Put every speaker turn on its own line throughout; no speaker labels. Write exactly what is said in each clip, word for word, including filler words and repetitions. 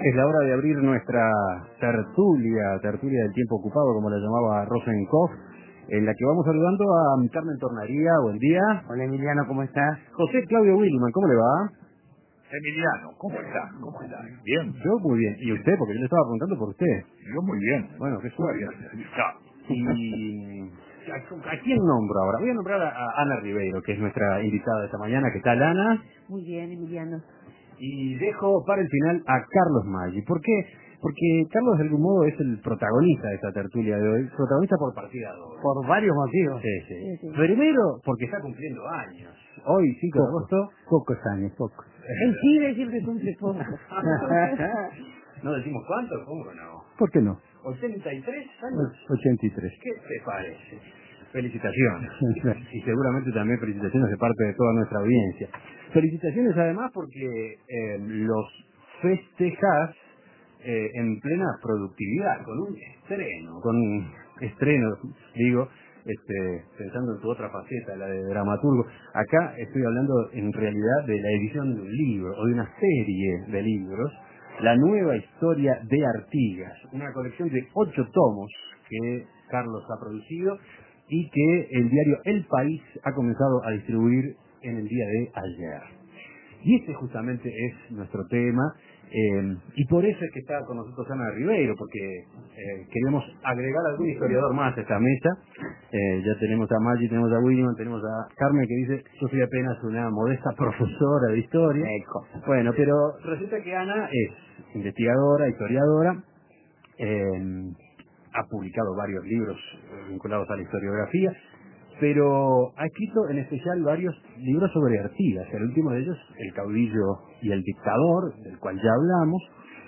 Es la hora de abrir nuestra tertulia, tertulia del tiempo ocupado, como la llamaba Rosenkopf, en la que vamos saludando a Carmen Tornaría. Buen día.
Hola Emiliano, ¿cómo estás?
José Claudio Wilman, ¿cómo le va?
Emiliano, ¿cómo estás? ¿Cómo estás? ¿Bien?
Yo muy bien. ¿Y usted? Porque yo le estaba preguntando por usted.
Yo muy bien.
Bueno, qué suerte.
Ya.
Y ¿a, a quién nombro ahora? Voy a nombrar a, a Ana Ribeiro, que es nuestra invitada de esta mañana. ¿Qué tal, Ana?
Muy bien, Emiliano.
Y dejo para el final a Carlos Maggi. ¿Por qué? Porque Carlos de algún modo es el protagonista de esta tertulia de hoy. Protagonista por partida doble.
Por varios motivos.
Sí, sí.
Sí, sí.
Primero, porque está cumpliendo años. Hoy, cinco de
Pocos,
agosto.
pocos años, pocos.
El pibe siempre cumple poco.
¿No decimos cuánto? ¿Cómo no?
¿Por qué no?
¿ochenta y tres años?
ochenta y tres.
¿Qué te parece? Felicitaciones. Y seguramente también felicitaciones de parte de toda nuestra audiencia. Felicitaciones además porque eh, los festejás eh, en plena productividad, con un estreno, con un estreno, digo, este, pensando en tu otra faceta, la de dramaturgo. Acá estoy hablando en realidad de la edición de un libro o de una serie de libros, La nueva historia de Artigas, una colección de ocho tomos que Carlos ha producido y que el diario El País ha comenzado a distribuir en el día de ayer. Y este justamente es nuestro tema, eh, y por eso es que está con nosotros Ana Ribeiro, porque eh, queremos agregar algún historiador más a esta mesa. Eh, ya tenemos a Maggi, tenemos a William, tenemos a Carmen, que dice: yo soy apenas una modesta profesora de historia.
Eco.
Bueno, pero resulta que Ana es investigadora, historiadora, eh, ha publicado varios libros vinculados a la historiografía, pero ha escrito en especial varios libros sobre Artigas. El último de ellos, El caudillo y el dictador, del cual ya hablamos,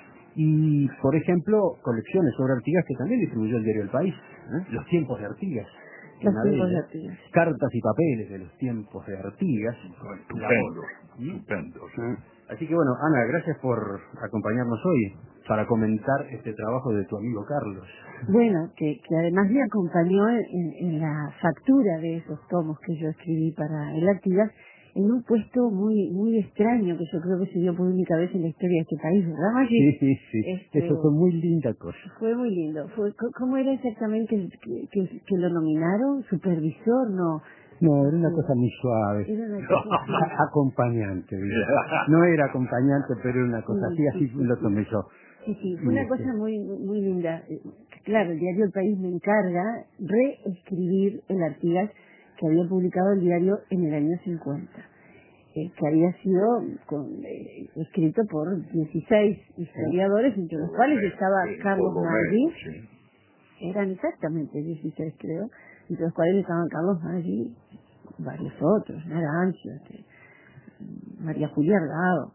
y, por ejemplo, colecciones sobre Artigas que también distribuyó el diario El País, ¿eh? Los tiempos de Artigas.
Los
una de
tiempos de
ellas.
Artigas.
Cartas y papeles de los tiempos de Artigas.
Estupendo, estupendo.
Así que bueno, Ana, gracias por acompañarnos hoy para comentar este trabajo de tu amigo Carlos.
Bueno, que, que además me acompañó en, en la factura de esos tomos que yo escribí para el Artigas, en un puesto muy muy extraño que yo creo que se dio por única vez en la historia de este país, ¿verdad, Maggi?
Sí, sí, sí.
Este,
Eso fue muy linda cosa.
Fue muy lindo. Fue, ¿Cómo era exactamente que, que, que lo nominaron? ¿Supervisor? No.
No, era una cosa muy suave.
Era una cosa así.
A- acompañante, digo. No era acompañante, pero era una cosa
Sí,
así,
sí,
así
sí,
lo
sí.
tomé yo.
Sí, sí, fue una cosa muy muy linda. Eh, Claro, el diario El País me encarga reescribir el Artigas que había publicado el diario en el año cincuenta, eh, que había sido con, eh, escrito por dieciséis historiadores, entre los cuales estaba
Sí,
Carlos
por lo
Maggi.
menos, sí.
Eran exactamente dieciséis, creo, entre los cuales estaban Carlos Maggi, varios otros, Naranjo, este, María Julia Argado.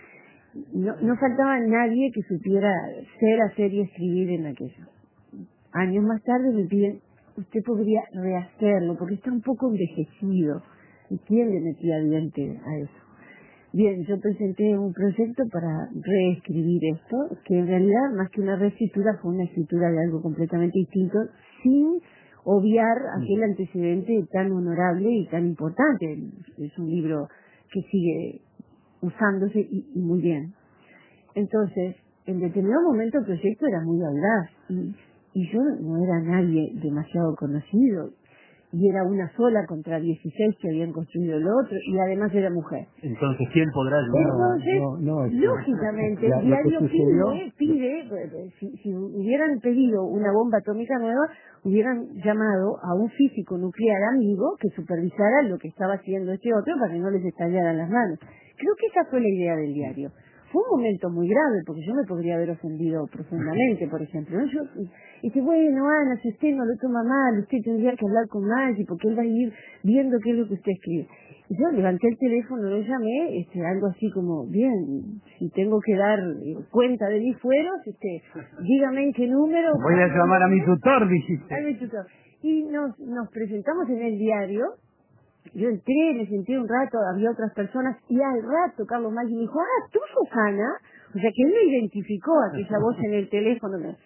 No, no faltaba nadie que supiera ser, hacer y escribir en aquello. Años más tarde me piden, usted podría rehacerlo, porque está un poco envejecido. ¿Y quién le metía diente a eso? Bien, yo presenté un proyecto para reescribir esto, que en realidad, más que una reescritura, fue una escritura de algo completamente distinto, sin obviar aquel antecedente tan honorable y tan importante. Es un libro que sigue usándose y, y muy bien. Entonces, en determinado momento el proyecto era muy audaz y, y yo no era nadie demasiado conocido y era una sola contra dieciséis que habían construido el otro y además era mujer.
Entonces, ¿quién podrá ayudar?
Entonces,
no, no, eso-
lógicamente,
la-
el
lo que
diario
sucedió-
pide, pide, eh, si, si hubieran pedido una bomba atómica nueva, hubieran llamado a un físico nuclear amigo que supervisara lo que estaba haciendo este otro para que no les estallaran las manos. Creo que esa fue la idea del diario. Fue un momento muy grave, porque yo me podría haber ofendido profundamente, por ejemplo. ¿no? Yo, y dice, bueno, Ana, si usted no lo toma mal, usted tendría que hablar con Maggi, porque él va a ir viendo qué es lo que usted escribe. Y yo levanté el teléfono, lo llamé, este, algo así como, bien, si tengo que dar eh, cuenta de mis fueros, este, dígame en qué número.
Voy a llamar a mi tutor, dijiste.
A mi tutor. Y nos, nos presentamos en el diario. Yo entré, me senté un rato, había otras personas, y al rato Carlos Maggi me dijo, ah, ¿tú sos Ana? O sea que él me identificó aquella voz en el teléfono.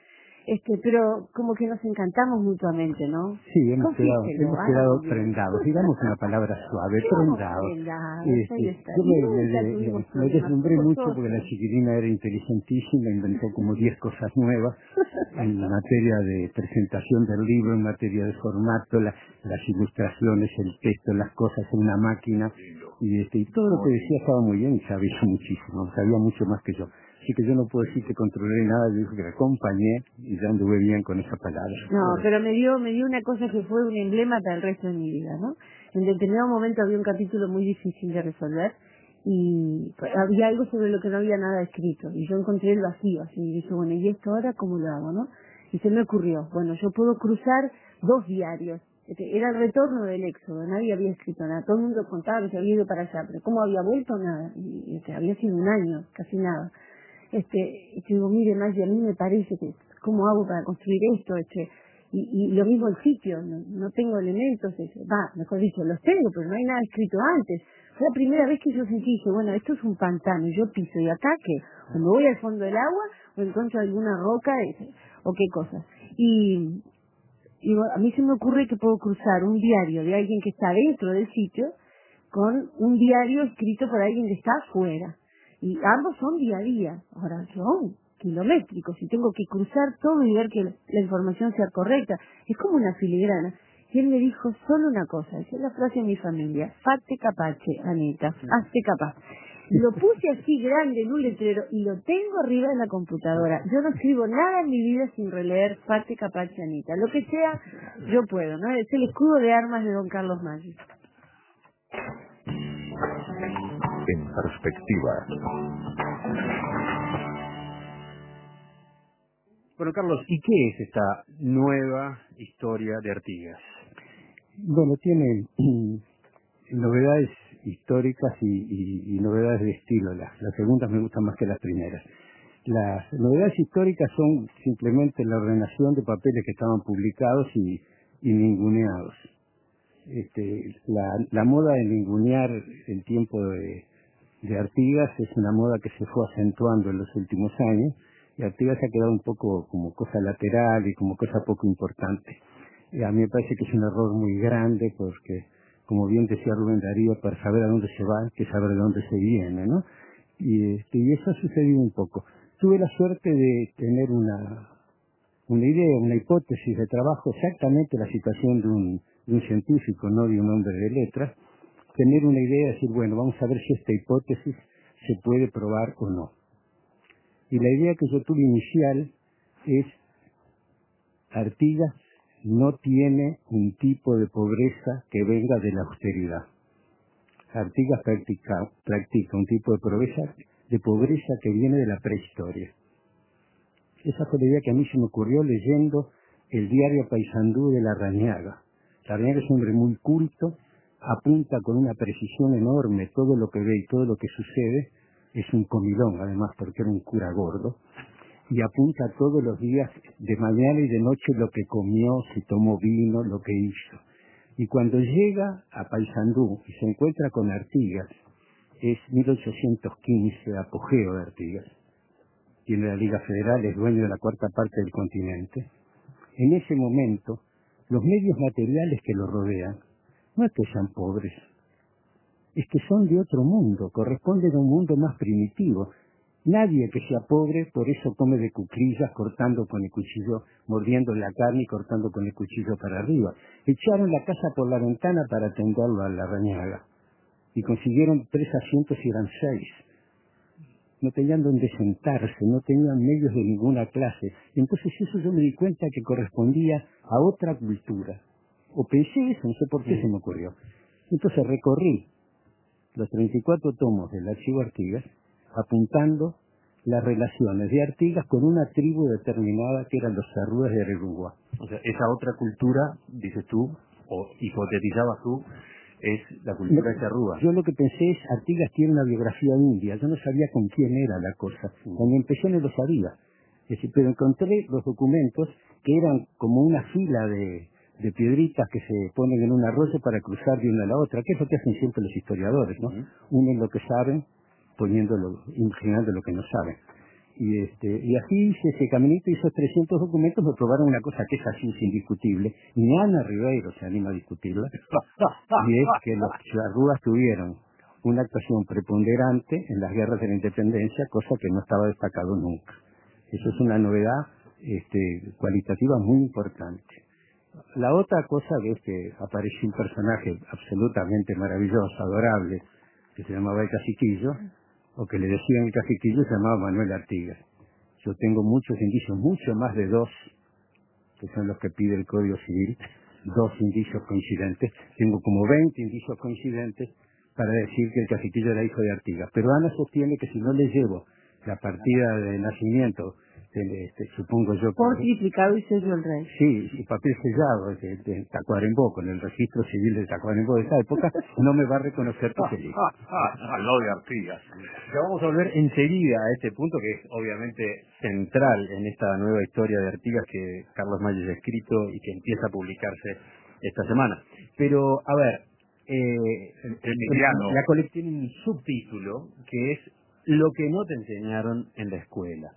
Este, pero como que nos encantamos mutuamente, ¿no?
Sí, hemos quedado,
Confíselo,
hemos
ah,
quedado
bien.
prendados, digamos una palabra suave, prendados.
Prendados,
Este,
ahí está.
yo me,
Nunca
me,
tuvimos
me- me
problemas,
deslumbré
somos
mucho
todos
porque la
así.
chiquilina era inteligentísima, inventó como diez cosas nuevas en materia de presentación del libro, en materia de formato, la- las ilustraciones, el texto, las cosas en una máquina, y, este, y todo lo que decía estaba muy bien y sabía muchísimo, sabía mucho más que yo. Así que yo no puedo decir que controlé nada, yo dije que la acompañé y ya anduve bien con esa palabra.
No, pero me dio, me dio una cosa que fue un emblema para el resto de mi vida, ¿no? En determinado momento había un capítulo muy difícil de resolver y había algo sobre lo que no había nada escrito y yo encontré el vacío, así y dije, bueno, ¿y esto ahora cómo lo hago, no? Y se me ocurrió, bueno, yo puedo cruzar dos diarios. Este, era el retorno del éxodo, nadie había escrito nada, todo el mundo contaba que se había ido para allá, pero ¿cómo había vuelto? Nada, y este, había sido un año, casi nada. Este, y te digo, mire, Maggie, a mí me parece que, ¿cómo hago para construir esto? Este, y, y lo mismo el sitio, no, no tengo elementos, este, va, mejor dicho, los tengo, pero no hay nada escrito antes. Fue la primera vez que yo sentí, dije, bueno, esto es un pantano, y yo piso, y acá, ¿qué? O me voy al fondo del agua, o encuentro alguna roca, este, o qué cosas. Y, y bueno, a mí se me ocurre que puedo cruzar un diario de alguien que está dentro del sitio con un diario escrito por alguien que está afuera. Y ambos son día a día. Ahora son kilométricos y tengo que cruzar todo y ver que la la información sea correcta. Es como una filigrana. Y él me dijo solo una cosa, esa es la frase de mi familia, fate capace, Anita, hazte capaz. Lo puse así grande en un letrero y lo tengo arriba en la computadora. Yo no escribo nada en mi vida sin releer fate capace, Anita. Lo que sea, yo puedo, ¿no? Es el escudo de armas de don Carlos Maggi.
En perspectiva.
Bueno, Carlos, ¿y qué es esta nueva historia de Artigas?
Bueno, tiene novedades históricas y, y, y novedades de estilo. Las, las segundas me gustan más que las primeras. Las novedades históricas son simplemente la ordenación de papeles que estaban publicados y, y ninguneados. Este, la, la moda de ningunear el tiempo de, de Artigas es una moda que se fue acentuando en los últimos años y Artigas ha quedado un poco como cosa lateral y como cosa poco importante. Y a mí me parece que es un error muy grande porque, como bien decía Rubén Darío, para saber a dónde se va hay que saber de dónde se viene, ¿no? Y, este, y eso ha sucedido un poco. Tuve la suerte de tener una, una idea, una hipótesis de trabajo, exactamente la situación de un, de un científico, no de un hombre de letras, tener una idea y decir, bueno, vamos a ver si esta hipótesis se puede probar o no. Y la idea que yo tuve inicial es, Artigas no tiene un tipo de pobreza que venga de la austeridad. Artigas practica, practica un tipo de pobreza, de pobreza que viene de la prehistoria. Esa fue la idea que a mí se me ocurrió leyendo el diario Paysandú de Larrañaga. Larrañaga es un hombre muy culto, apunta con una precisión enorme todo lo que ve y todo lo que sucede. Es un comilón, además, porque era un cura gordo. Y apunta todos los días, de mañana y de noche, lo que comió, si tomó vino, lo que hizo. Y cuando llega a Paysandú y se encuentra con Artigas, es mil ochocientos quince, apogeo de Artigas. Tiene la Liga Federal, es dueño de la cuarta parte del continente. En ese momento, los medios materiales que lo rodean, no es que sean pobres, es que son de otro mundo, corresponden a un mundo más primitivo. Nadie que sea pobre, por eso come de cuclillas, cortando con el cuchillo, mordiendo la carne y cortando con el cuchillo para arriba. Echaron la casa por la ventana para atenderlo a Larrañaga. Y consiguieron tres asientos y eran seis. No tenían donde sentarse, no tenían medios de ninguna clase. Entonces eso yo me di cuenta que correspondía a otra cultura. O pensé eso, no sé por qué sí. se me ocurrió. Entonces recorrí los treinta y cuatro tomos del Archivo Artigas, apuntando las relaciones de Artigas con una tribu determinada que eran los Sarrúes de Arerúa.
O sea, esa otra cultura, dices tú, o hipotetizabas tú, es la cultura de Charrúa.
Yo lo que pensé es, Artigas tiene una biografía india, yo no sabía con quién era la cosa. Cuando empecé no lo sabía. Es decir, pero encontré los documentos que eran como una fila de, de piedritas que se ponen en un arroyo para cruzar de una a la otra, que es lo que hacen siempre los historiadores, ¿no? Uh-huh. Unen lo que saben, poniéndolo, imaginando lo que no saben. Y, este, y así hice ese caminito, hice trescientos documentos, me probaron una cosa que es así, es indiscutible, y ni Ana Ribeiro se anima a discutirla, y es que los charrúas tuvieron una actuación preponderante en las guerras de la independencia, cosa que no estaba destacado nunca. Eso es una novedad este, cualitativa muy importante. La otra cosa es que apareció un personaje absolutamente maravilloso, adorable, que se llamaba el Caciquillo, o que le decían el Caciquillo, se llamaba Manuel Artigas. Yo tengo muchos indicios, mucho más de dos, que son los que pide el Código Civil, dos indicios coincidentes. Tengo como veinte indicios coincidentes para decir que el Caciquillo era hijo de Artigas. Pero Ana sostiene que si no le llevo la partida de nacimiento, este, supongo yo...
Por triplicado y sello el rey.
Sí, y papel sellado de, de Tacuarembó, con el registro civil de Tacuarembó de esa época, no me va a reconocer tu feliz.
Al lado de Artigas.
Ya vamos a volver enseguida a este punto que es obviamente central en esta nueva historia de Artigas que Carlos Mayes ha escrito y que empieza a publicarse esta semana. Pero, a ver, eh,
Emiliano.
la colección tiene un subtítulo que es Lo que no te enseñaron en la escuela.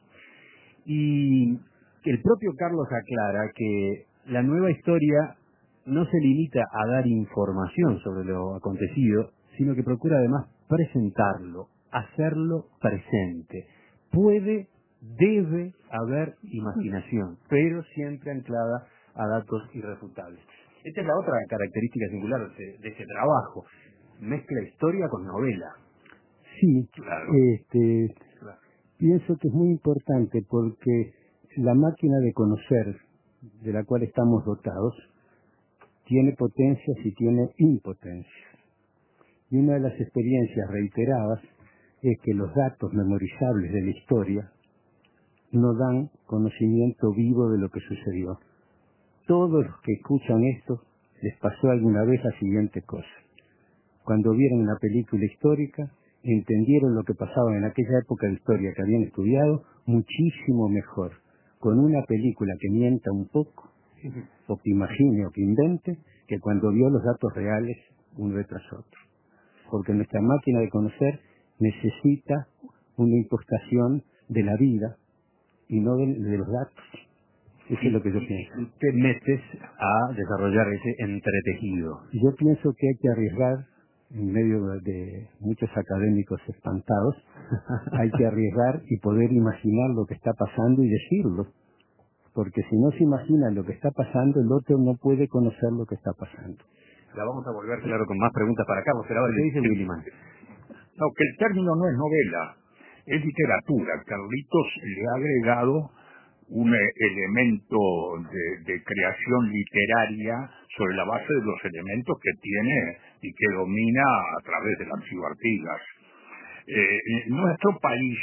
Y el propio Carlos aclara que la nueva historia no se limita a dar información sobre lo acontecido, sino que procura además presentarlo, hacerlo presente. Puede, debe haber imaginación, pero siempre anclada a datos irrefutables. Esta es la otra característica singular de, de este trabajo. Mezcla historia con novela.
Sí,
claro.
este, claro. Pienso que es muy importante porque la máquina de conocer de la cual estamos dotados tiene potencias y tiene impotencias. Y una de las experiencias reiteradas es que los datos memorizables de la historia no dan conocimiento vivo de lo que sucedió. Todos los que escuchan esto les pasó alguna vez la siguiente cosa. Cuando vieron una película histórica, entendieron lo que pasaba en aquella época de historia que habían estudiado muchísimo mejor con una película que mienta un poco, o que imagine o que invente, que cuando vio los datos reales uno detrás otro. Porque nuestra máquina de conocer necesita una impostación de la vida y no de, de los datos. Eso es lo que yo pienso.
Te metes a desarrollar ese entretejido.
Yo pienso que hay que arriesgar, en medio de muchos académicos espantados, hay que arriesgar y poder imaginar lo que está pasando y decirlo. Porque si no se imagina lo que está pasando, el otro no puede conocer lo que está pasando.
La vamos a volver, claro, con más preguntas para Carlos. Pero ahora, ¿qué dice Williman?
No, que el término no es novela, es literatura. Carlitos le ha agregado un elemento de, de creación literaria sobre la base de los elementos que tiene y que domina a través del archivo Artigas. Eh, nuestro país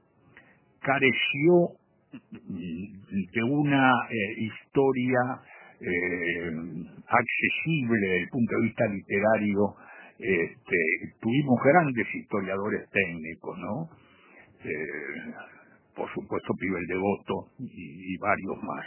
careció de una eh, historia eh, accesible desde el punto de vista literario. Este, tuvimos grandes historiadores técnicos, ¿no? Eh, por supuesto Pibel Devoto y, y varios más.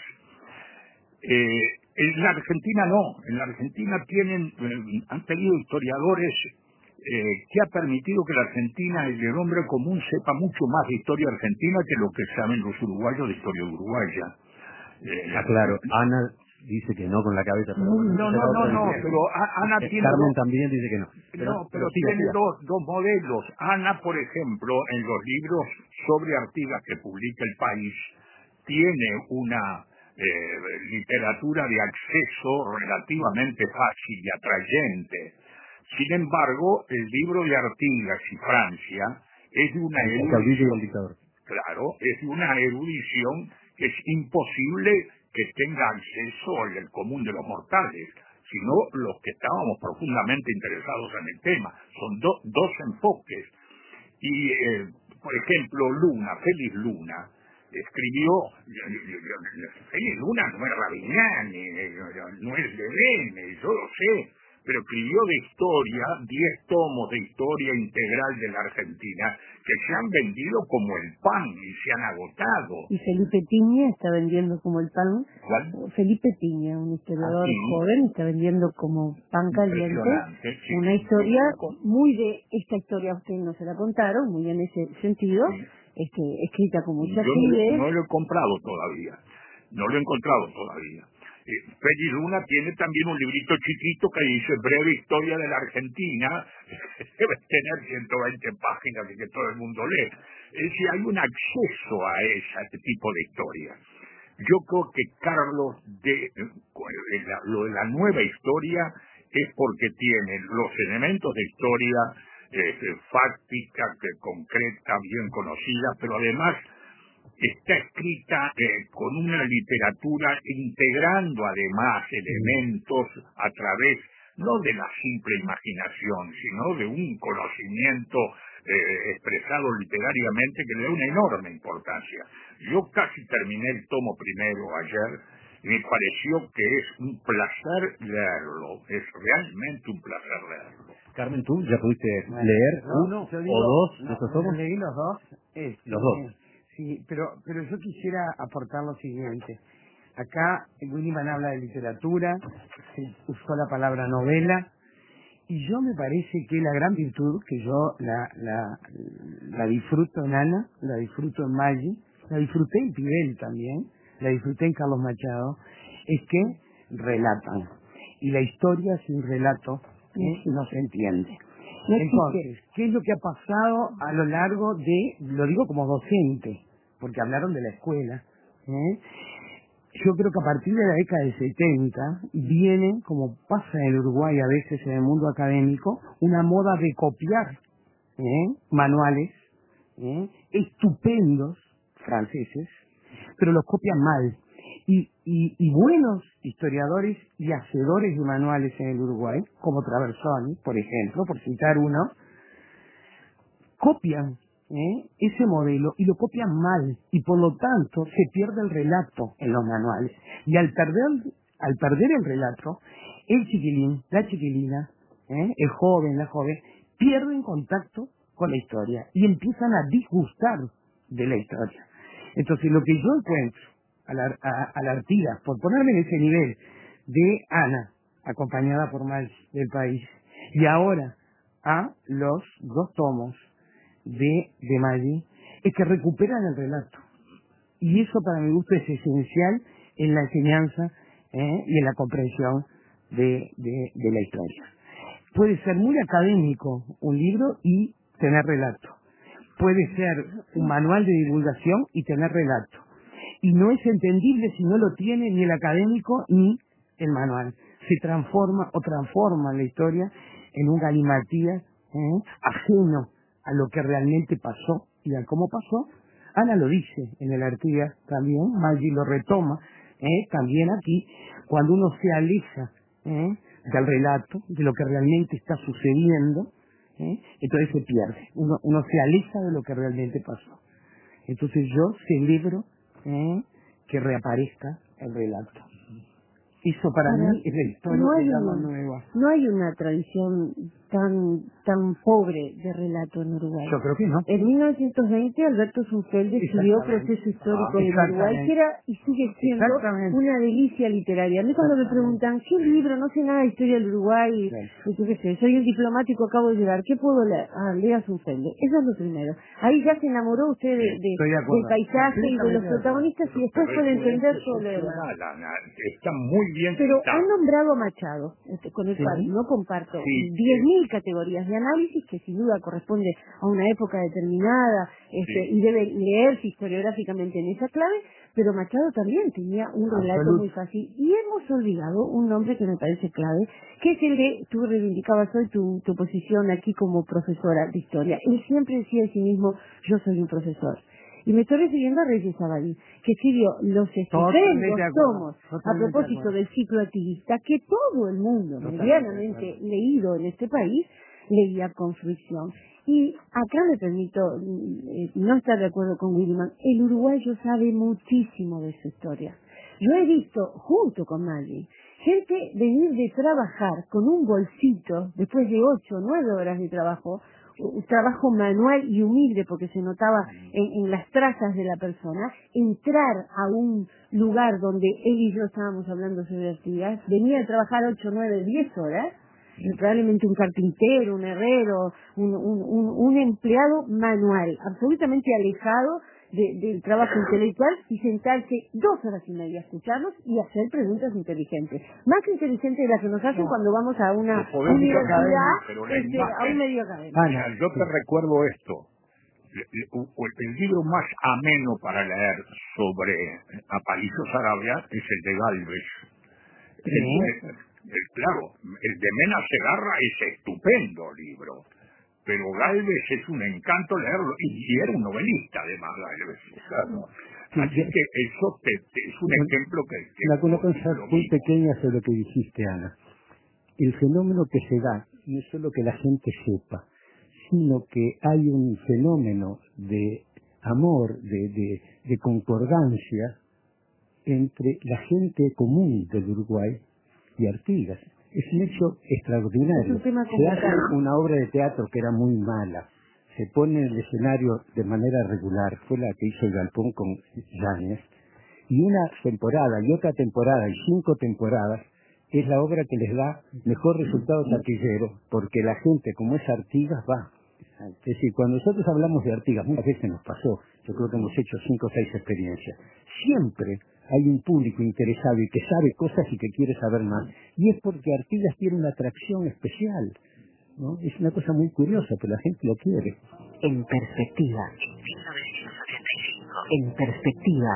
Eh, en la Argentina no, en la Argentina tienen, eh, han tenido historiadores eh, que ha permitido que la Argentina, el hombre común, sepa mucho más de historia argentina que lo que saben los uruguayos de historia uruguaya.
Eh, ah, claro, Ana dice que no con la cabeza. Pero bueno,
no, no, no, no, pero Ana
eh,
tiene...
Carmen
dos,
también dice que no.
Pero, no, pero, pero tiene siga, siga. Dos, dos modelos. Ana, por ejemplo, en los libros sobre Artigas que publica El País, tiene una eh, literatura de acceso relativamente fácil y atrayente. Sin embargo, el libro de Artigas y Francia es de una erudición, claro, es de una erudición que es imposible que tenga acceso al común de los mortales, sino los que estábamos profundamente interesados en el tema. Son do, dos enfoques. Y, eh, por ejemplo, Luna, Félix Luna, escribió, Félix Luna no es Ravignani, no es Levene, yo lo sé, pero escribió de historia, diez tomos de historia integral de la Argentina, que se han vendido como el pan y se han agotado.
Y Felipe Piña está vendiendo como el pan.
¿Cuál?
Felipe Piña, un historiador
Aquí,
joven, está vendiendo como pan caliente
sí,
una historia muy de esta historia, a ustedes no se la contaron, muy en ese sentido,
sí.
este, escrita con mucha
Yo no,
fluidez.
no lo he comprado todavía, no lo he encontrado todavía. Eh, Feli Luna tiene también un librito chiquito que dice Breve Historia de la Argentina, debe tener ciento veinte páginas y que todo el mundo lee. Es decir, hay un acceso a ese tipo de historias. Yo creo que Carlos, de, eh, la, lo de la nueva historia es porque tiene los elementos de historia eh, fáctica, que concreta, bien conocida, pero además está escrita eh, con una literatura integrando además elementos a través no de la simple imaginación, sino de un conocimiento eh, expresado literariamente que le da una enorme importancia. Yo casi terminé el tomo primero ayer y me pareció que es un placer leerlo, es realmente un placer leerlo.
Carmen, ¿tú ya pudiste bueno, leer no, uno digo, o dos de
no,
estos tomos?
Leí los dos. Este,
los dos.
Sí, pero, pero yo quisiera aportar lo siguiente. Acá Winniman habla de literatura, se usó la palabra novela, y yo me parece que la gran virtud, que yo la, la, la disfruto en Ana, la disfruto en Maggi, la disfruté en Pibel también, la disfruté en Carlos Machado, es que relatan. Y la historia sin relato ¿eh? no se entiende. Entonces, ¿qué es lo que ha pasado a lo largo de, lo digo como docente, porque hablaron de la escuela, ¿eh? Yo creo que a partir de la década del setenta viene, como pasa en el Uruguay a veces en el mundo académico, una moda de copiar ¿eh? manuales ¿eh? estupendos franceses, pero los copian mal. Y, y, y buenos historiadores y hacedores de manuales en el Uruguay, como Traversoni, por ejemplo, por citar uno, copian ¿eh? ese modelo y lo copian mal, y por lo tanto se pierde el relato en los manuales. Y al perder, al perder el relato, el chiquilín, la chiquilina, ¿eh? el joven, la joven, pierden contacto con la historia y empiezan a disgustar de la historia. Entonces, lo que yo encuentro a la, a, a la Artigas, por ponerme en ese nivel de Ana, acompañada por más del país, y ahora a los dos tomos de, de Maggi, es que recuperan el relato. Y eso para mi gusto es esencial en la enseñanza ¿eh? y en la comprensión de, de, de la historia. Puede ser muy académico un libro y tener relato. Puede ser un manual de divulgación y tener relato. Y no es entendible si no lo tiene ni el académico ni el manual. Se transforma o transforma la historia en un galimatías ¿eh? ajeno a lo que realmente pasó y a cómo pasó. Ana lo dice en el Artigas también, Maggi lo retoma ¿eh? también aquí, cuando uno se aleja ¿eh? del relato, de lo que realmente está sucediendo, ¿eh? entonces se pierde, uno, uno se aleja de lo que realmente pasó. Entonces yo celebro ¿eh? que reaparezca el relato. Eso para
Ahora,
mí es la historia
no
que
hay
llama
una,
nueva.
No hay una tradición tan tan pobre de relato en Uruguay.
Yo creo que no.
En mil novecientos veinte Alberto Zunfelde escribió Proceso Histórico
Ah,
del Uruguay, que era y sigue siendo una delicia literaria. A mí cuando me preguntan, ¿qué libro? No sé nada de historia del Uruguay, sí. yo qué sé, soy un diplomático, acabo de llegar, ¿qué puedo leer? Ah, lea Zunfelde. Eso es lo primero. Ahí ya se enamoró usted de, de,
de
del paisaje y de los protagonistas y después puede entender todo lo demás.
Está muy bien.
Pero
citado.
han nombrado a Machado, este, con el
Sí.
cual no comparto,
Sí,
diez mil categorías de análisis que sin duda corresponde a una época determinada este,
Sí.
y debe leerse historiográficamente en esa clave, pero Machado también tenía un relato
Absolut.
muy fácil. Y hemos olvidado un nombre que me parece clave, que es el de, tú reivindicabas hoy tu, tu posición aquí como profesora de historia. Él siempre decía de sí mismo, yo soy un profesor. Y me estoy refiriendo a Reyes Abadí, que escribió los estupendos tomos a propósito del ciclo activista que todo el mundo, medianamente leído en este país, leía con fruición. Y acá me permito eh, no estar de acuerdo con Winniman. El uruguayo sabe muchísimo de su historia. Yo he visto, junto con Maggi, gente venir de trabajar con un bolsito, después de ocho o nueve horas de trabajo, un trabajo manual y humilde porque se notaba en, en las trazas de la persona, entrar a un lugar donde él y yo estábamos hablando sobre actividades, venía a trabajar ocho, nueve, diez horas probablemente un carpintero, un herrero, un, un, un, un empleado manual, absolutamente alejado de, del trabajo intelectual, y sentarse dos horas y media a escucharnos y hacer preguntas inteligentes, más inteligentes de las que nos hacen no, cuando vamos a una universidad,
pero
este, a un medio académico.
Ana, yo te recuerdo esto. El libro más ameno para leer sobre Aparicio Saravia es el de Gálvez. El, el, el, claro, el de Mena Segarra es estupendo libro, pero Gálvez es un encanto leerlo, y, y era un novelista además Gálvez. Claro. Así que eso te, te, es un ejemplo que... que
una, una cosa muy pequeña sobre lo que dijiste, Ana. El fenómeno que se da no es solo que la gente sepa, sino que hay un fenómeno de amor, de, de, de concordancia entre la gente común del Uruguay y Artigas. Es un hecho extraordinario.
Es un
se hace una obra de teatro que era muy mala, se pone en el escenario de manera regular, fue la que hizo el Galpón con Yáñez, y una temporada y otra temporada y cinco temporadas es la obra que les da mejor resultado taquillero, porque la gente, como es Artigas, va. Es decir, cuando nosotros hablamos de Artigas, muchas veces nos pasó, yo creo que hemos hecho cinco o seis experiencias, siempre hay un público interesado y que sabe cosas y que quiere saber más, y es porque Artigas tiene una atracción especial, ¿no? Es una cosa muy curiosa, pero la gente lo quiere.
En perspectiva. En perspectiva.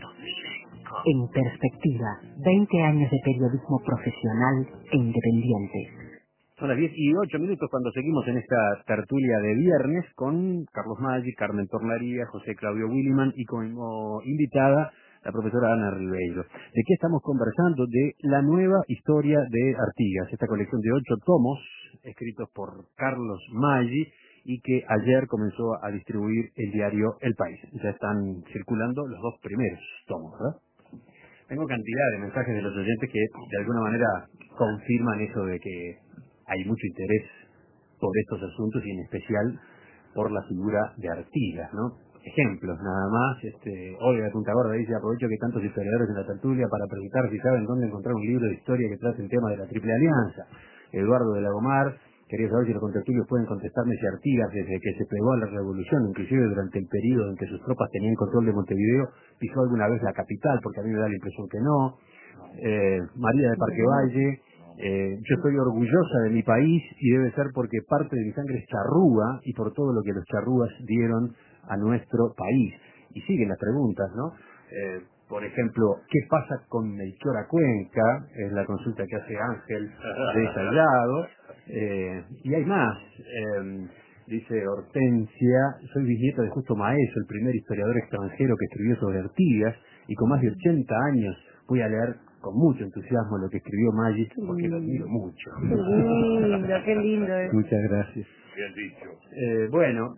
En perspectiva. veinte años de periodismo profesional e independiente.
Son las diez y ocho minutos cuando seguimos en esta tertulia de viernes con Carlos Maggi, Carmen Tornaría, José Claudio Williman y como invitada la profesora Ana Ribeiro. ¿De qué estamos conversando? De la nueva historia de Artigas, esta colección de ocho tomos escritos por Carlos Maggi y que ayer comenzó a distribuir el diario El País. Ya están circulando los dos primeros tomos, ¿verdad? Tengo cantidad de mensajes de los oyentes que de alguna manera confirman eso de que hay mucho interés por estos asuntos y en especial por la figura de Artigas, ¿no? Ejemplos, nada más. Este, Olga de Punta Gorda dice: aprovecho que tantos historiadores en la tertulia para preguntar si saben dónde encontrar un libro de historia que trate el tema de la Triple Alianza. Eduardo de Lagomar quería saber si los contertulios pueden contestarme si Artigas, desde que se pegó a la revolución, inclusive durante el periodo en que sus tropas tenían control de Montevideo, pisó alguna vez la capital, porque a mí me da la impresión que no. Eh, María de Parque Valle: Eh, yo estoy orgullosa de mi país y debe ser porque parte de mi sangre es charrúa y por todo lo que los charrúas dieron a nuestro país. Y siguen las preguntas, ¿no? Eh, por ejemplo, ¿qué pasa con Melchor a Cuenca? Es la consulta que hace Ángel de Sallado. Eh, y hay más. Eh, dice Hortensia: soy bisnieta de Justo Maeso, el primer historiador extranjero que escribió sobre Artigas, y con más de ochenta años voy a leer con mucho entusiasmo lo que escribió Maggi, porque lo admiro mucho.
Qué lindo, qué lindo es.
Muchas gracias.
Bien dicho.
Eh, bueno,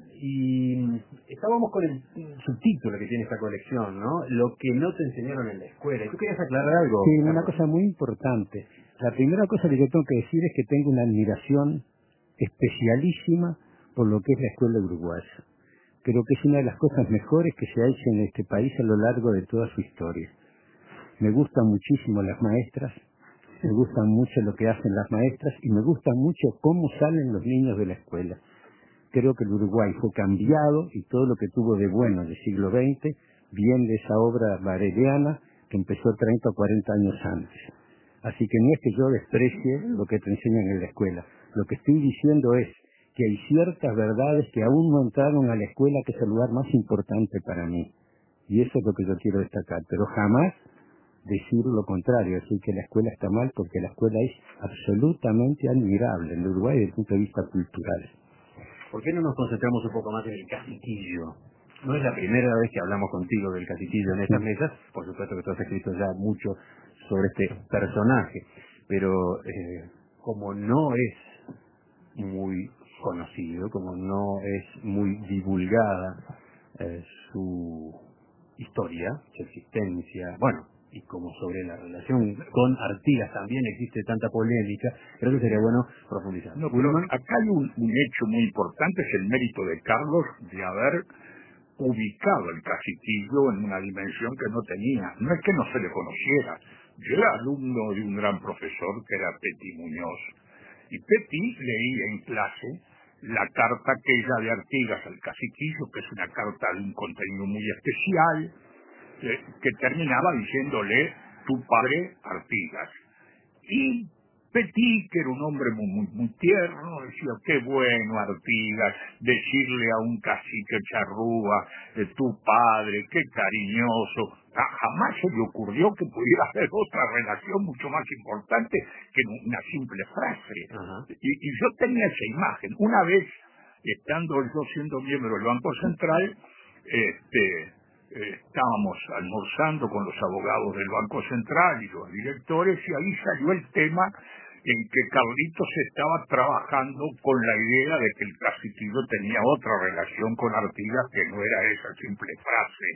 y estábamos con el subtítulo que tiene esta colección, ¿no? Lo que no te enseñaron en la escuela. ¿Y tú querías aclarar algo?
Sí, una cosa muy importante. La primera cosa que yo tengo que decir es que tengo una admiración especialísima por lo que es la escuela uruguaya. Creo que es una de las cosas mejores que se ha hecho en este país a lo largo de toda su historia. Me gustan muchísimo las maestras, me gustan mucho lo que hacen las maestras y me gusta mucho cómo salen los niños de la escuela. Creo que el Uruguay fue cambiado y todo lo que tuvo de bueno del siglo veinte viene de esa obra bareliana que empezó treinta o cuarenta años antes. Así que no es que yo desprecie lo que te enseñan en la escuela. Lo que estoy diciendo es que hay ciertas verdades que aún no entraron a la escuela, que es el lugar más importante para mí. Y eso es lo que yo quiero destacar. Pero jamás decir lo contrario, decir que la escuela está mal, porque la escuela es absolutamente admirable en Uruguay desde el punto de vista cultural.
¿Por qué no nos concentramos un poco más en el caciquillo? No es la primera vez que hablamos contigo del caciquillo en estas mesas, por supuesto que tú has escrito ya mucho sobre este personaje, pero eh, como no es muy conocido, como no es muy divulgada eh, su historia, su existencia, bueno, y como sobre la relación con Artigas también existe tanta polémica, creo que sería bueno profundizar.
No, pero acá hay un, un hecho muy importante, es el mérito de Carlos de haber ubicado el caciquillo en una dimensión que no tenía. No es que no se le conociera. Yo era alumno de un gran profesor que era Petit Muñoz, Y Petit leía en clase la carta aquella de Artigas al caciquillo, que es una carta de un contenido muy especial, eh, que terminaba diciéndole tu padre Artigas. Y Petit, que era un hombre muy, muy, muy tierno, decía, qué bueno, Artigas, decirle a un cacique charrúa, de tu padre, qué cariñoso. Ah, jamás se le ocurrió que pudiera haber otra relación mucho más importante que una simple frase.
Ajá.
Y, y yo tenía esa imagen. Una vez, estando yo siendo miembro del Banco Central, este... Eh, estábamos almorzando con los abogados del Banco Central y los directores, y ahí salió el tema en que Carlitos estaba trabajando con la idea de que el caciquillo tenía otra relación con Artigas que no era esa simple frase.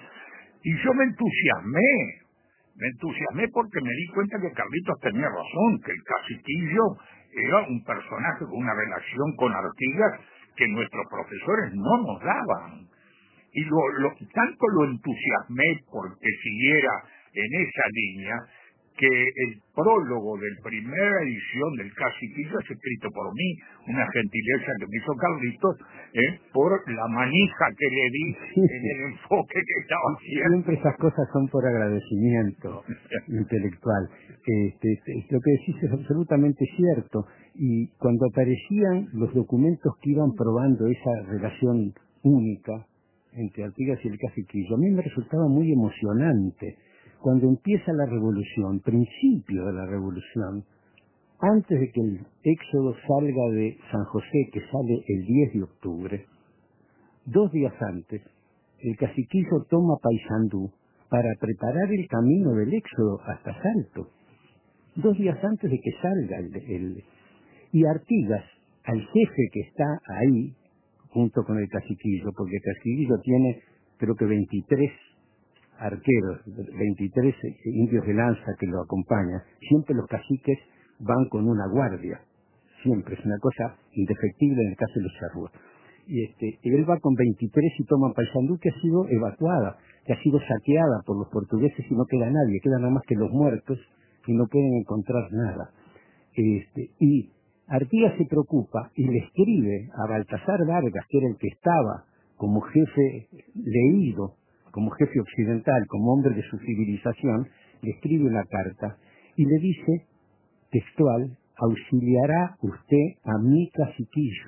Y yo me entusiasmé, me entusiasmé porque me di cuenta que Carlitos tenía razón, que el caciquillo era un personaje con una relación con Artigas que nuestros profesores no nos daban. Y lo, lo, tanto lo entusiasmé porque siguiera en esa línea, que el prólogo de la primera edición del Caciquillo es escrito por mí, una gentileza que me hizo Carlitos, eh, por la manija que le di en el enfoque que estaba haciendo.
Siempre esas cosas son por agradecimiento intelectual. Este, este, lo que decís es absolutamente cierto. Y cuando aparecían los documentos que iban probando esa relación única entre Artigas y el caciquillo, a mí me resultaba muy emocionante. Cuando empieza la revolución, principio de la revolución, antes de que el éxodo salga de San José, que sale el diez de octubre, dos días antes, el caciquillo toma Paysandú para preparar el camino del éxodo hasta Salto. Dos días antes de que salga el, el... Y Artigas, al jefe que está ahí, junto con el caciquillo, porque el caciquillo tiene, creo que veintitrés arqueros, veintitrés indios de lanza que lo acompañan. Siempre los caciques van con una guardia, siempre, es una cosa indefectible en el caso de los charrúas. Y este, él va con veintitrés y toma Paysandú, que ha sido evacuada, que ha sido saqueada por los portugueses y no queda nadie, quedan nada más que los muertos y no pueden encontrar nada. Este, y Artigas se preocupa y le escribe a Baltasar Vargas, que era el que estaba como jefe leído, como jefe occidental, como hombre de su civilización, le escribe una carta y le dice, textual, auxiliará usted a mi caciquillo.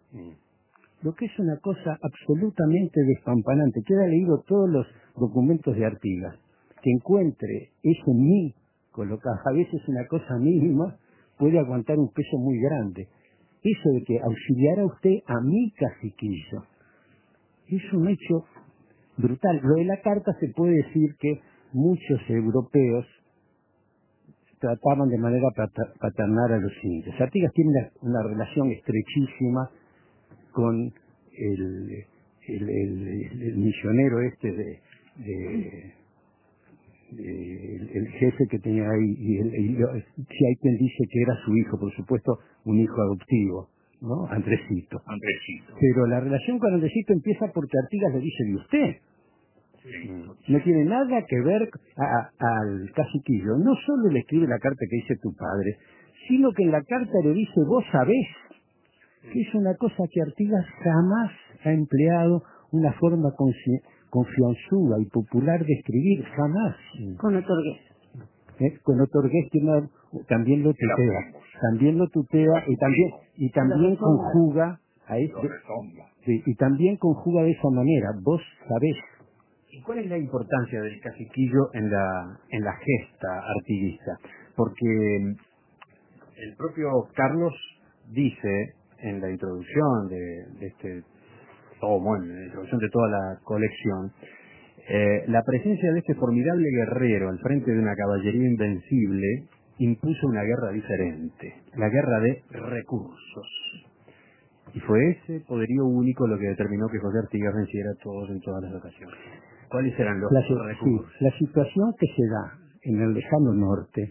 Mm. Lo que es una cosa absolutamente despampanante. Queda leído todos los documentos de Artigas. Que encuentre ese mí colocado, a veces una cosa mínima, puede aguantar un peso muy grande. Eso de que auxiliará usted a mi caciquillo es un hecho brutal. Lo de la carta se puede decir que muchos europeos trataban de manera paternal a los indios. Artigas tiene una, una relación estrechísima con el, el, el, el misionero este de... de El, el jefe que tenía ahí, y, el, y lo, si hay quien dice que era su hijo, por supuesto, un hijo adoptivo, ¿no? Andresito.
Andresito.
Pero la relación con Andresito empieza porque Artigas le dice de usted. Sí. No tiene nada que ver a, a, al caciquillo. No solo le escribe la carta que dice tu padre, sino que en la carta le dice vos sabés. Que es una cosa que Artigas jamás ha empleado, una forma consciente, confianzuda y popular de escribir, jamás.
Con Otorgués.
¿Eh? Con Otorgués que no, también lo tutea, también lo tutea y también y también conjuga a ese, sí, y también conjuga de esa manera, vos sabés.
¿Y cuál es la importancia del caciquillo en la en la gesta artiguista? Porque el propio Carlos dice en la introducción de, de este tomo, en la introducción de toda la colección, eh, la presencia de este formidable guerrero al frente de una caballería invencible impuso una guerra diferente, la guerra de recursos. Y fue ese poderío único lo que determinó que José Artigas venciera a todos en todas las ocasiones. ¿Cuáles eran los
la,
recursos?
Sí, la situación que se da en el lejano norte,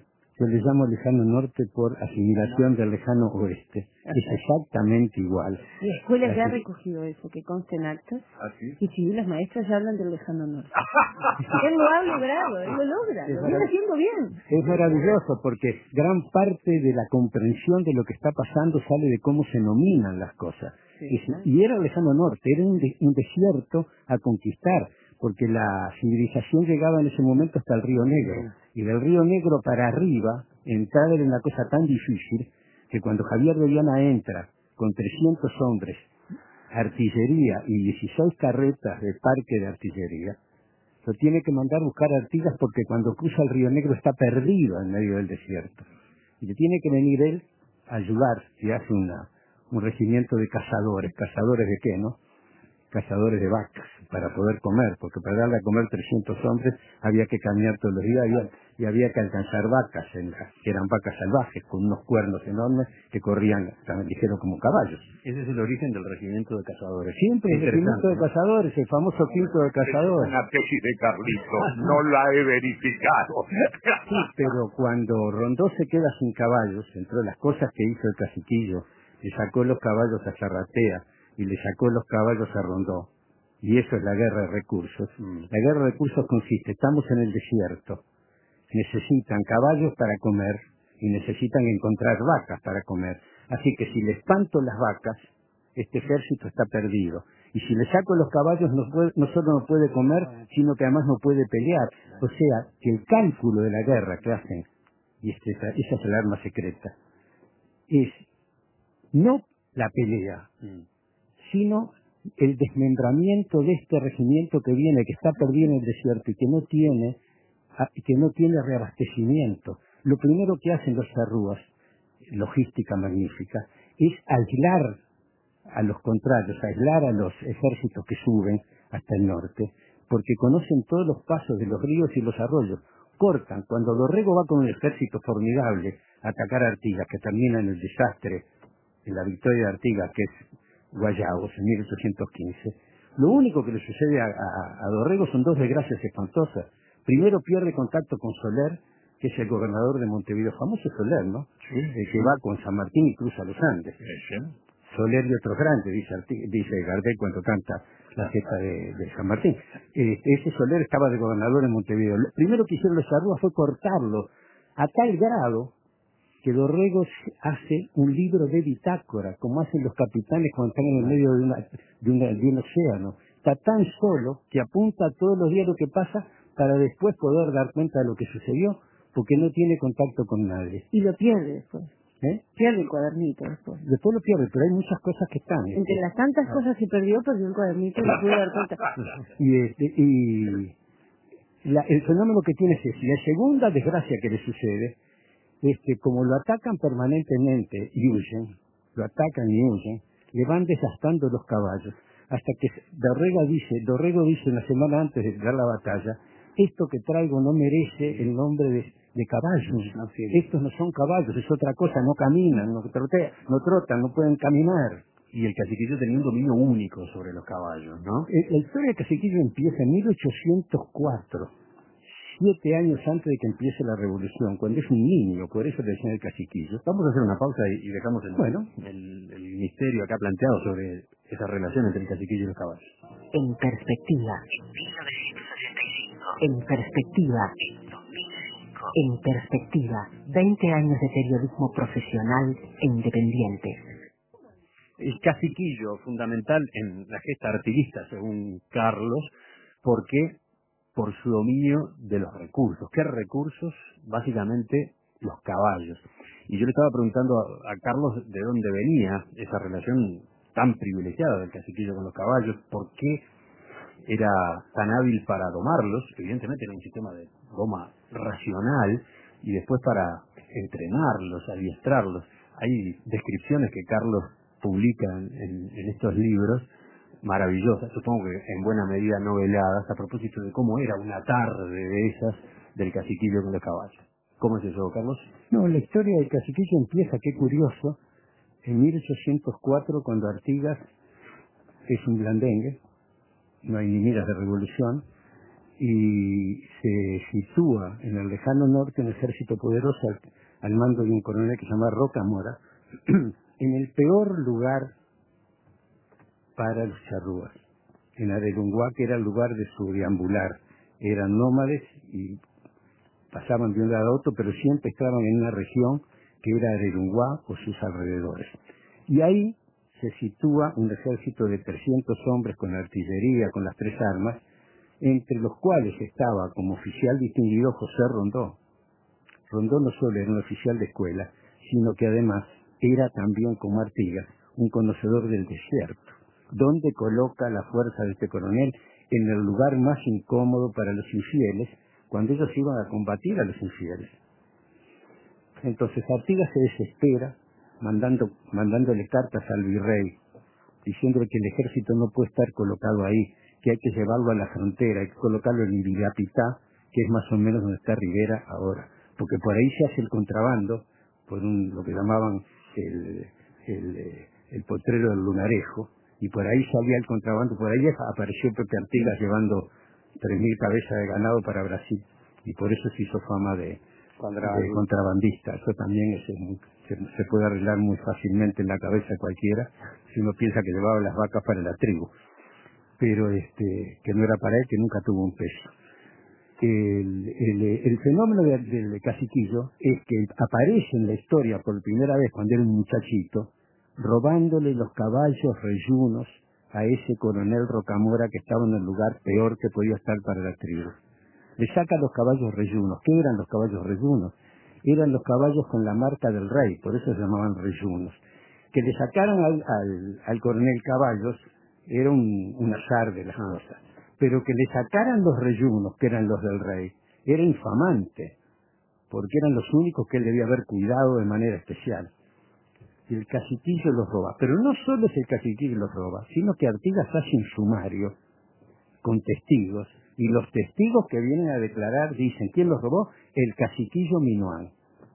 Yo le llamo lejano norte por asimilación del lejano oeste. Es exactamente igual.
La escuela ya ha recogido eso, que conste en actas.
¿Ah, sí?
Y si las maestras ya hablan del lejano norte. Él lo ha logrado, él lo logra,
Es
lo viene haciendo bien.
Es maravilloso porque gran parte de la comprensión de lo que está pasando sale de cómo se nominan las cosas.
Sí,
y,
claro.
y era el lejano norte, era un, de, un desierto a conquistar, porque la civilización llegaba en ese momento hasta el Río Negro. Y del Río Negro para arriba, entrar era una cosa tan difícil que cuando Javier de Viana entra con trescientos hombres, artillería y dieciséis carretas de parque de artillería, lo tiene que mandar buscar a Artigas porque cuando cruza el Río Negro está perdido en medio del desierto. Y le tiene que venir él a ayudar y hace una, un regimiento de cazadores. ¿Cazadores de qué, no? Cazadores de vacas, para poder comer, porque para darle a comer trescientos hombres había que caminar todos los días había, y había que alcanzar vacas, en la, que eran vacas salvajes, con unos cuernos enormes que corrían tan ligero como caballos.
Ese es el origen del regimiento de cazadores.
Siempre el regimiento de cazadores, el famoso quinto de cazadores.
Es una tesis de Carlitos, no la he verificado.
Sí, pero cuando Rondó se queda sin caballos, entre las cosas que hizo el caciquillo, le sacó los caballos a Zarratea y le sacó los caballos a Rondó. Y eso es la guerra de recursos. Mm. La guerra de recursos consiste, estamos en el desierto, necesitan caballos para comer y necesitan encontrar vacas para comer. Así que si le espanto las vacas, este ejército está perdido. Y si le saco los caballos, no, puede, no solo no puede comer, sino que además no puede pelear. O sea, que el cálculo de la guerra que hacen, y este, esa es el arma secreta, es no la pelea, mm. sino el desmembramiento de este regimiento que viene, que está perdido en el desierto y que no tiene, que no tiene reabastecimiento. Lo primero que hacen los charrúas, logística magnífica, es aislar a los contrarios, aislar a los ejércitos que suben hasta el norte, porque conocen todos los pasos de los ríos y los arroyos. Cortan. Cuando Dorrego va con un ejército formidable a atacar a Artigas, que termina en el desastre, en la victoria de Artigas, que es Guayabos, en mil ochocientos quince, lo único que le sucede a, a, a Dorrego son dos desgracias espantosas. Primero pierde contacto con Soler, que es el gobernador de Montevideo, famoso Soler, ¿no?
Sí,
el que
sí.
va con San Martín y cruza los Andes.
Sí, sí.
Soler y otros grandes, dice, Arti- dice Gardel cuando canta la gesta de, de San Martín. Eh, ese Soler estaba de gobernador en Montevideo. Lo primero que hicieron los charrúas fue cortarlo a tal grado que Dorrego hace un libro de bitácora, como hacen los capitanes cuando están en el medio de, una, de, una, de un océano. Está tan solo que apunta todos los días lo que pasa para después poder dar cuenta de lo que sucedió, porque no tiene contacto con nadie.
Y lo pierde después.
¿Eh?
Pierde el cuadernito después.
Después lo pierde, pero hay muchas cosas que están.
Entre las tantas cosas que perdió, perdió el cuadernito y no pudo dar cuenta.
Y, este, y la, el fenómeno que tiene es ese. La segunda desgracia que le sucede es que como lo atacan permanentemente y huyen, lo atacan y huyen, le van desgastando los caballos, hasta que Dorrego dice, Dorrego dice una semana antes de dar la batalla, esto que traigo no merece el nombre de, de caballos, no, sí. Estos no son caballos, es otra cosa, no caminan, no, trotea, no trotan, no pueden caminar.
Y el caciquillo tenía un dominio único sobre los caballos, ¿no?
La historia del caciquillo empieza en mil ochocientos cuatro, siete años antes de que empiece la revolución, cuando es un niño, por eso le decían el caciquillo.
Vamos a hacer una pausa y, y dejamos el,
bueno.
el, el misterio acá planteado sobre esa relación entre el caciquillo y los caballos.
En perspectiva. En perspectiva. En perspectiva. veinte años de periodismo profesional e independiente.
El caciquillo fundamental en la gesta artiguista, según Carlos, porque por su dominio de los recursos. ¿Qué recursos? Básicamente los caballos. Y yo le estaba preguntando a, a Carlos de dónde venía esa relación tan privilegiada del caciquillo con los caballos, por qué era tan hábil para domarlos, evidentemente era un sistema de doma racional, y después para entrenarlos, adiestrarlos. Hay descripciones que Carlos publica en, en, en estos libros, maravillosas, supongo que en buena medida noveladas, a propósito de cómo era una tarde de esas del caciquillo con los caballos. ¿Cómo es eso, Carlos?
No, la historia del caciquillo empieza, qué curioso, en mil ochocientos cuatro, cuando Artigas es un blandengue, no hay ni miras de revolución, y se sitúa en el lejano norte un ejército poderoso al, al mando de un coronel que se llama Rocamora, en el peor lugar para los charrúas, en Arerunguá, que era el lugar de su deambular. Eran nómades y pasaban de un lado a otro, pero siempre estaban en una región que era Arerunguá o sus alrededores. Y ahí se sitúa un ejército de trescientos hombres con artillería, con las tres armas, entre los cuales estaba como oficial distinguido José Rondó. Rondó no solo era un oficial de escuela, sino que además era también, como Artigas, un conocedor del desierto, donde coloca la fuerza de este coronel en el lugar más incómodo para los infieles, cuando ellos iban a combatir a los infieles. Entonces Artigas se desespera, mandando, mandándole cartas al virrey, diciéndole que el ejército no puede estar colocado ahí, que hay que llevarlo a la frontera, hay que colocarlo en Ibirapitá, que es más o menos donde está Rivera ahora, porque por ahí se hace el contrabando, por un, lo que llamaban el, el, el potrero del Lunarejo, y por ahí salía el contrabando, por ahí apareció Pepe Artigas llevando tres mil cabezas de ganado para Brasil, y por eso se hizo fama de, de contrabandista. Eso también es, se, se puede arreglar muy fácilmente en la cabeza de cualquiera, si uno piensa que llevaba las vacas para la tribu, pero este que no era para él, que nunca tuvo un peso. El, el, el fenómeno del de, de Caciquillo es que aparece en la historia por primera vez cuando era un muchachito, robándole los caballos reyunos a ese coronel Rocamora que estaba en el lugar peor que podía estar para la tribu. Le saca los caballos reyunos. ¿Qué eran los caballos reyunos? Eran los caballos con la marca del rey, por eso se llamaban reyunos. Que le sacaran al, al, al coronel caballos era un, un azar de las cosas, pero que le sacaran los reyunos, que eran los del rey, era infamante, porque eran los únicos que él debía haber cuidado de manera especial. Y el Caciquillo los roba, pero no solo es el Caciquillo los roba, sino que Artigas hace un sumario con testigos, y los testigos que vienen a declarar dicen, ¿quién los robó? El Caciquillo Minuán.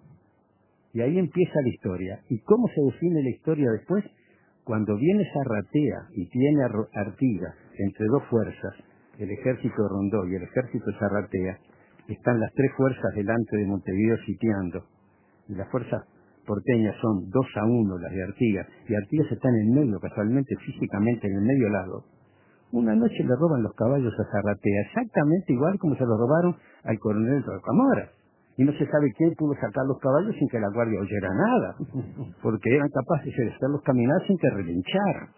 Y ahí empieza la historia. ¿Y cómo se define la historia después? Cuando viene Zarratea y tiene a Artigas entre dos fuerzas, el ejército de Rondó y el ejército de Zarratea, están las tres fuerzas delante de Montevideo sitiando, y las fuerzas porteñas son dos a uno las de Artigas, y Artigas está en el medio, casualmente, físicamente en el medio lado. Una noche le roban los caballos a Zarratea, exactamente igual como se los robaron al coronel Rocamora. Y no se sabe quién pudo sacar los caballos sin que la guardia oyera nada, porque eran capaces de hacerlos caminar sin que relincharan.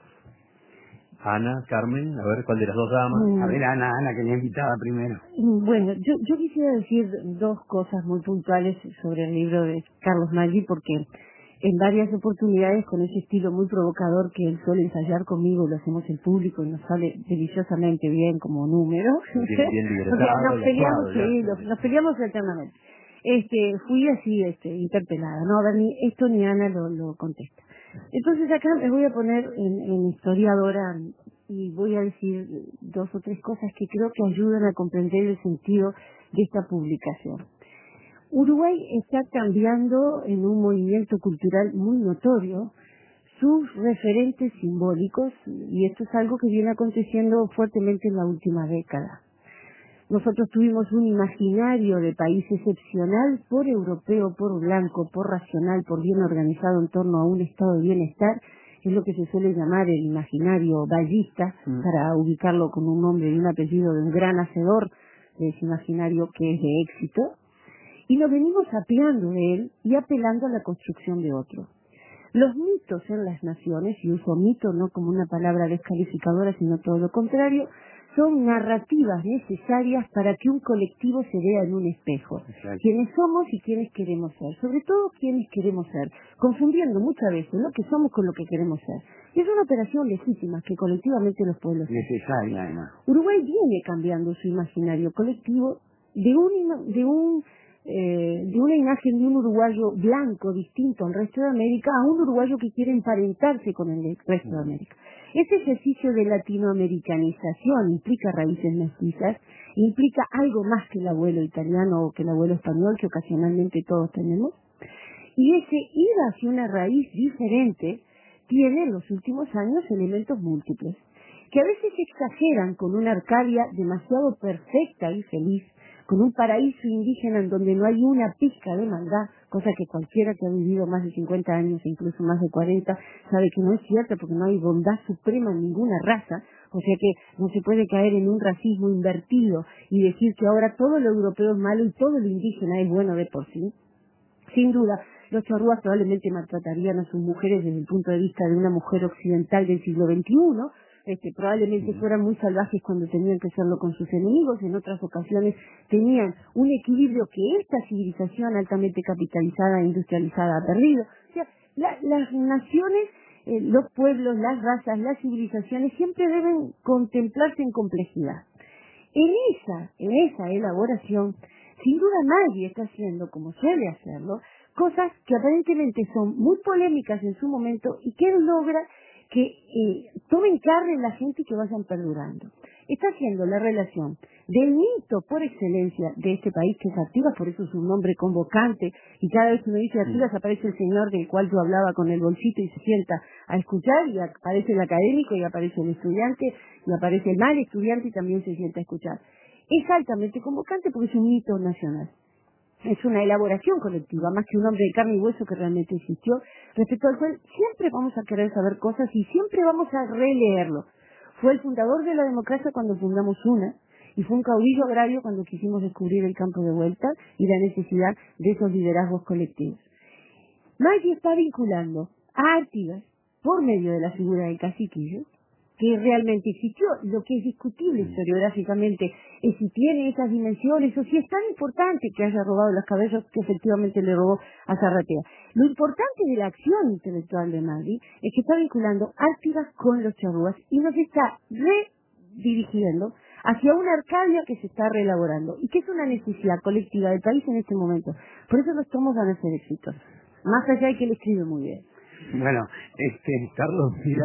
Ana, Carmen, a ver cuál de las dos damas.
Mm.
A ver, Ana, Ana, que le invitaba primero.
Bueno, yo, yo quisiera decir dos cosas muy puntuales sobre el libro de Carlos Maggi, porque en varias oportunidades, con ese estilo muy provocador que él suele ensayar conmigo, lo hacemos en público y nos sale deliciosamente bien como número.
Bien, bien
Porque nos peleamos, sí, nos, nos peleamos eternamente. Este, fui así, este, interpelada, no, a ver, ni esto ni Ana lo, lo contesta. Entonces acá me voy a poner en, en historiadora y voy a decir dos o tres cosas que creo que ayudan a comprender el sentido de esta publicación. Uruguay está cambiando en un movimiento cultural muy notorio sus referentes simbólicos, y esto es algo que viene aconteciendo fuertemente en la última década. Nosotros tuvimos un imaginario de país excepcional, por europeo, por blanco, por racional, por bien organizado en torno a un estado de bienestar, es lo que se suele llamar el imaginario vallista, mm. para ubicarlo con un nombre y un apellido de un gran hacedor de ese imaginario que es de éxito, y nos venimos apeando de él y apelando a la construcción de otro. Los mitos en las naciones, y uso mito no como una palabra descalificadora, sino todo lo contrario, son narrativas necesarias para que un colectivo se vea en un espejo. Exacto. Quiénes somos y quiénes queremos ser, sobre todo quiénes queremos ser, confundiendo muchas veces lo que somos con lo que queremos ser. Y es una operación legítima que colectivamente los pueblos hacen.
Necesaria, además.
Uruguay viene cambiando su imaginario colectivo de un, de un Eh, de una imagen de un uruguayo blanco distinto al resto de América a un uruguayo que quiere emparentarse con el resto de América. Ese ejercicio de latinoamericanización implica raíces mestizas, implica algo más que el abuelo italiano o que el abuelo español que ocasionalmente todos tenemos, y ese ir hacia una raíz diferente tiene en los últimos años elementos múltiples. que a veces exageran con una Arcadia demasiado perfecta y feliz, con un paraíso indígena en donde no hay una pizca de maldad, cosa que cualquiera que ha vivido más de cincuenta años, incluso más de cuarenta, sabe que no es cierto, porque no hay bondad suprema en ninguna raza, o sea que no se puede caer en un racismo invertido y decir que ahora todo lo europeo es malo y todo lo indígena es bueno de por sí. Sin duda, los charrúas probablemente maltratarían a sus mujeres desde el punto de vista de una mujer occidental del siglo veintiuno, Este, probablemente fueran muy salvajes cuando tenían que hacerlo con sus enemigos, en otras ocasiones tenían un equilibrio que esta civilización altamente capitalizada e industrializada ha perdido. O sea, la, las naciones, eh, los pueblos, las razas, las civilizaciones siempre deben contemplarse en complejidad. En esa, en esa elaboración, sin duda nadie está haciendo, como suele hacerlo, cosas que aparentemente son muy polémicas en su momento y que logra que eh, tomen carne en la gente y que vayan perdurando. Está haciendo la relación del mito por excelencia de este país, que es Artigas, por eso es un nombre convocante, y cada vez que uno dice Artigas aparece el señor del cual yo hablaba con el bolsito y se sienta a escuchar, y aparece el académico, y aparece el estudiante, y aparece el mal estudiante y también se sienta a escuchar. Es altamente convocante porque es un mito nacional. Es una elaboración colectiva, más que un hombre de carne y hueso que realmente existió, respecto al cual siempre vamos a querer saber cosas y siempre vamos a releerlo. Fue el fundador de la democracia cuando fundamos una, y fue un caudillo agrario cuando quisimos descubrir el campo de vuelta y la necesidad de esos liderazgos colectivos. Maggi está vinculando a Artigas, por medio de la figura del caciquillo, que realmente existió. Lo que es discutible historiográficamente es si tiene esas dimensiones o si es tan importante que haya robado los cabellos que efectivamente le robó a Zarratea. Lo importante de la acción intelectual de Maggi es que está vinculando Artigas con los charrúas y nos está redirigiendo hacia una Arcadia que se está reelaborando y que es una necesidad colectiva del país en este momento. Por eso los tomos van a ser exitosos. Más allá de que él escribe muy bien.
Bueno, este, Carlos, mira,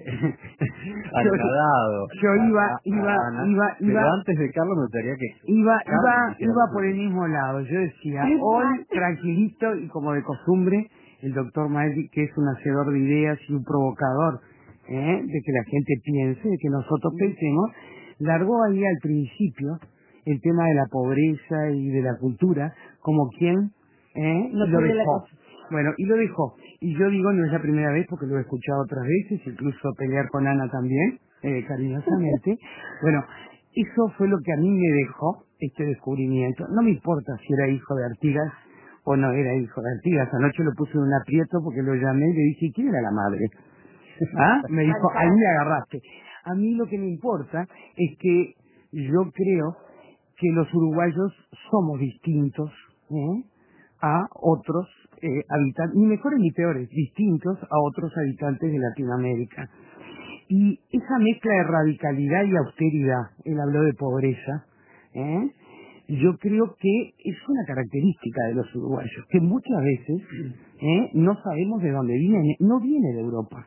anonadado.
Yo iba,
A- a-
iba,
a-
iba,
Pero
iba,
antes de Carlos me gustaría que
iba,
Carlos
iba,
hiciera
iba
lo
por el
suyo.
mismo lado. Yo decía, hoy tranquilito y como de costumbre, el doctor Maggi, que es un hacedor de ideas y un provocador, ¿eh? de que la gente piense, de que nosotros pensemos, largó ahí al principio el tema de la pobreza y de la cultura, como quien ¿eh?
No
lo
tiene la
dejó.
cosa.
Bueno, y lo dejó. Y yo digo, no es la primera vez porque lo he escuchado otras veces, incluso pelear con Ana también, eh, cariñosamente. Bueno, eso fue lo que a mí me dejó este descubrimiento. No me importa si era hijo de Artigas o no era hijo de Artigas. Anoche lo puse en un aprieto porque lo llamé y le dije, ¿quién era la madre? ¿Ah? Me dijo, ahí me agarraste. A mí lo que me importa es que yo creo que los uruguayos somos distintos, ¿eh? a otros eh, habitantes, ni mejores ni peores, distintos a otros habitantes de Latinoamérica. Y esa mezcla de radicalidad y austeridad, él habló de pobreza, ¿eh? yo creo que es una característica de los uruguayos, que muchas veces ¿eh? no sabemos de dónde viene, no viene de Europa.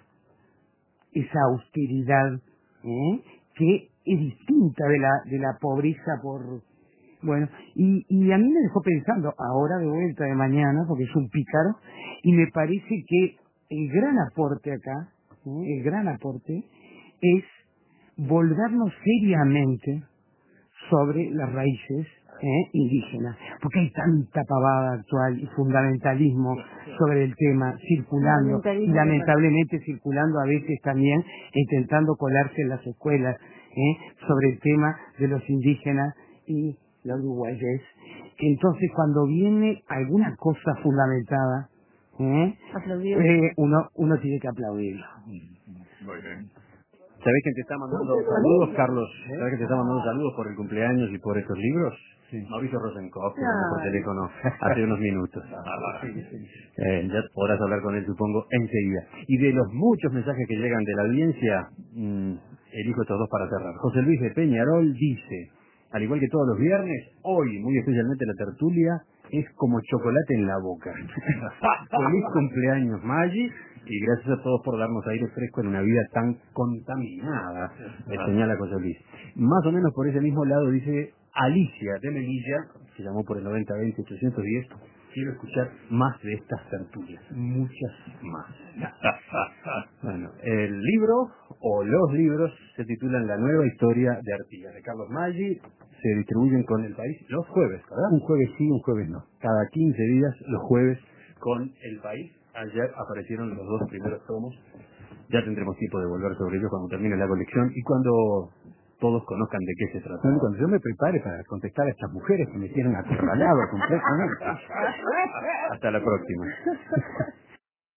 Esa austeridad ¿eh? que es distinta de la, de la pobreza por... Bueno, y, y a mí me dejó pensando, ahora de vuelta de mañana, porque es un pícaro, y me parece que el gran aporte acá, ¿eh? el gran aporte, es volvernos seriamente sobre las raíces ¿eh? indígenas, porque hay tanta pavada actual y fundamentalismo sobre el tema circulando, y lamentablemente circulando a veces también, intentando colarse en las escuelas, ¿eh? sobre el tema de los indígenas y la uruguayés. Entonces cuando viene alguna cosa fundamentada, ¿eh? Eh, uno uno tiene que aplaudirlo.
Muy bien.
¿Sabés que te está mandando saludos, Carlos? ¿Sabés que te está mandando saludos por el cumpleaños y por estos libros? Sí. Mauricio Rosenkopf, que llamó por teléfono hace unos minutos. Eh, ya podrás hablar con él, supongo, enseguida. Y de los muchos mensajes que llegan de la audiencia, mmm, elijo estos dos para cerrar. José Luis de Peñarol dice, al igual que todos los viernes, hoy, muy especialmente la tertulia, es como chocolate en la boca. Feliz cumpleaños, Maggi, y gracias a todos por darnos aire fresco en una vida tan contaminada, me señala José Luis. Más o menos por ese mismo lado dice Alicia de Melilla, que llamó por el noventa veinte ochocientos diez, quiero escuchar más de estas tertulias, muchas más. Bueno, el libro o los libros se titulan La nueva historia de Artigas, de Carlos Maggi. Se distribuyen con El País los jueves, ¿verdad?
Un jueves sí, un jueves no.
Cada quince días, los jueves, con El País. Ayer aparecieron los dos primeros tomos. Ya tendremos tiempo de volver sobre ellos cuando termine la colección y cuando todos conozcan de qué se trata.
Bueno, cuando yo me prepare para contestar a estas mujeres que me tienen acorralado completamente.
Hasta la próxima.